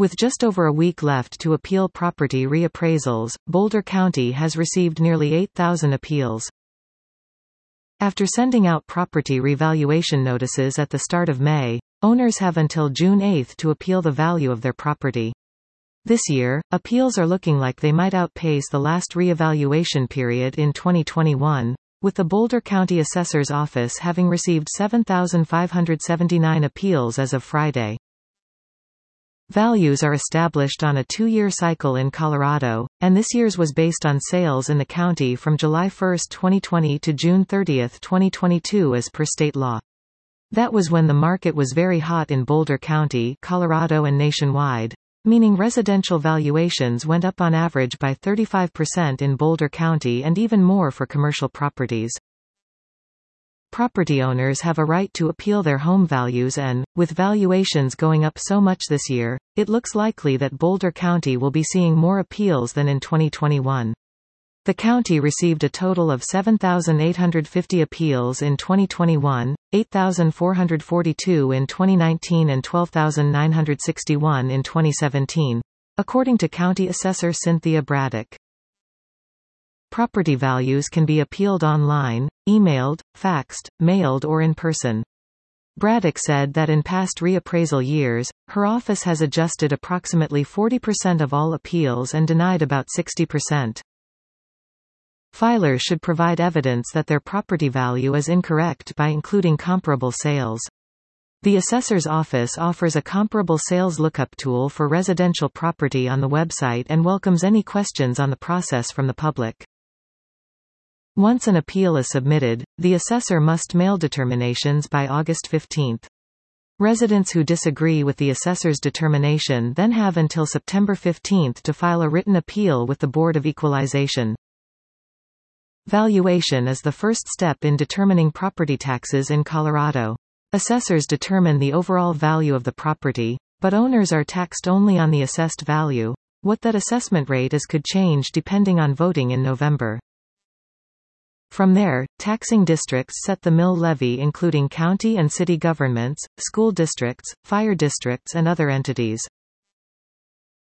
With just over a week left to appeal property reappraisals, Boulder County has received nearly 8,000 appeals. After sending out property revaluation notices at the start of May, owners have until June 8 to appeal the value of their property. This year, appeals are looking like they might outpace the last reevaluation period in 2021, with the Boulder County Assessor's Office having received 7,579 appeals as of Friday. Values are established on a 2-year cycle in Colorado, and this year's was based on sales in the county from July 1, 2020 to June 30, 2022 as per state law. That was when the market was very hot in Boulder County, Colorado and nationwide, meaning residential valuations went up on average by 35% in Boulder County and even more for commercial properties. Property owners have a right to appeal their home values and, with valuations going up so much this year, it looks likely that Boulder County will be seeing more appeals than in 2021. The county received a total of 7,850 appeals in 2021, 8,442 in 2019 and 12,961 in 2017, according to County Assessor Cynthia Braddock. Property values can be appealed online, emailed, faxed, mailed or in person. Braddock said that in past reappraisal years, her office has adjusted approximately 40% of all appeals and denied about 60%. Filers should provide evidence that their property value is incorrect by including comparable sales. The assessor's office offers a comparable sales lookup tool for residential property on the website and welcomes any questions on the process from the public. Once an appeal is submitted, the assessor must mail determinations by August 15. Residents who disagree with the assessor's determination then have until September 15 to file a written appeal with the Board of Equalization. Valuation is the first step in determining property taxes in Colorado. Assessors determine the overall value of the property, but owners are taxed only on the assessed value. What that assessment rate is could change depending on voting in November. From there, taxing districts set the mill levy including county and city governments, school districts, fire districts and other entities.